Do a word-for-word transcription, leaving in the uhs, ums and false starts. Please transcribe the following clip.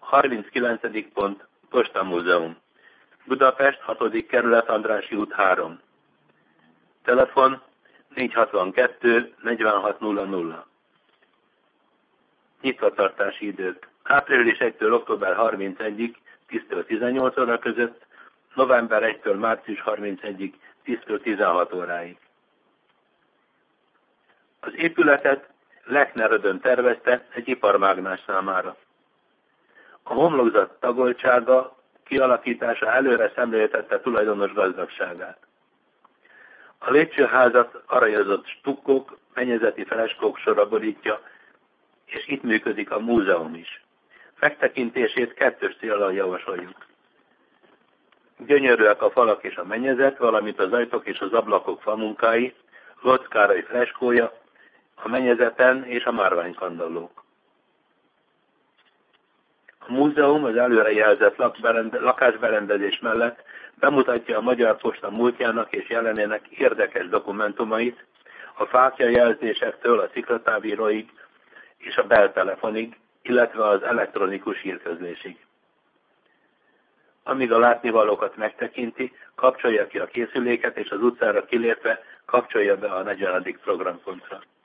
harminckilencedik pont Postamúzeum. Budapest, hatodik kerület, Andrássy út három. Telefon négy hatvankettő negyvenhat nulla nulla. Nyitvatartási idők. április elsejétől október harmincegyedikéig tíztől tizennyolc óra között, november elsejétől március harmincegyedikéig tíztől tizenhat óráig. Az épületet Lechner Ödön tervezte egy iparmágnás számára. A homlokzat tagoltsága, kialakítása előre szemléltette tulajdonos gazdagságát. A lépcsőházat aranyozott stukkók, mennyezeti freskók sora borítja, és itt működik a múzeum is. Megtekintését kettős céllal javasoljuk. Gyönyörűek a falak és a mennyezet, valamint az ajtók és az ablakok famunkái, Lotz Károly freskója, a mennyezeten és a márványkandallók. A múzeum az előrejelzett lakásberendezés mellett bemutatja a Magyar Posta múltjának és jelenének érdekes dokumentumait, a fáklyajelzésektől a sziklatávíróig és a beltelefonig, illetve az elektronikus hírközlésig. Amíg a látnivalókat megtekinti, kapcsolja ki a készüléket, és az utcára kilépve kapcsolja be a negyvenedik programpontra.